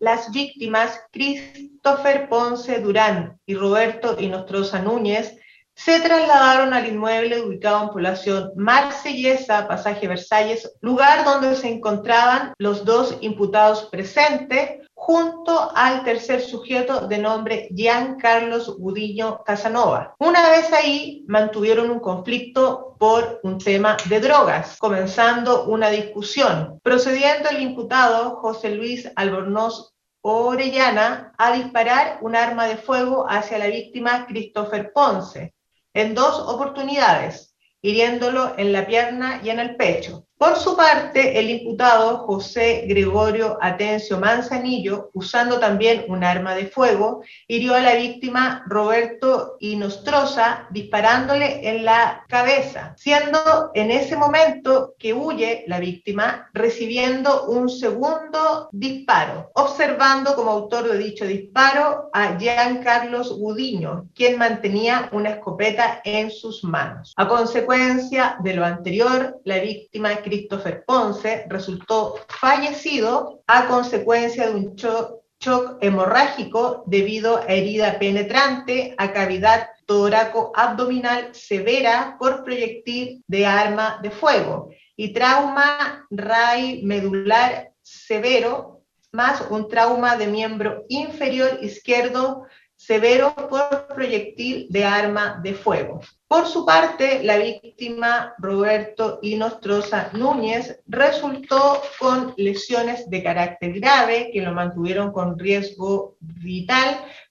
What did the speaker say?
las víctimas Christopher Ponce Durán y Roberto Inostroza Núñez se trasladaron al inmueble ubicado en población Marsellesa, Pasaje Versalles, lugar donde se encontraban los dos imputados presentes, junto al tercer sujeto de nombre Jean Carlos Gudiño Casanova. Una vez ahí, mantuvieron un conflicto por un tema de drogas, comenzando una discusión, procediendo el imputado José Luis Albornoz Orellana a disparar un arma de fuego hacia la víctima Christopher Ponce, en dos oportunidades, hiriéndolo en la pierna y en el pecho. Por su parte, el imputado José Gregorio Atencio Manzanillo, usando también un arma de fuego, hirió a la víctima Roberto Inostroza disparándole en la cabeza, siendo en ese momento que huye la víctima recibiendo un segundo disparo, observando como autor de dicho disparo a Jean Carlos Gudiño, quien mantenía una escopeta en sus manos. A consecuencia de lo anterior, la víctima Christopher Ponce resultó fallecido a consecuencia de un shock hemorrágico debido a herida penetrante a cavidad toráco-abdominal severa por proyectil de arma de fuego y trauma raímedular severo, más un trauma de miembro inferior izquierdo severo por proyectil de arma de fuego. Por su parte, la víctima Roberto Inostroza Núñez resultó con lesiones de carácter grave que lo mantuvieron con riesgo vital,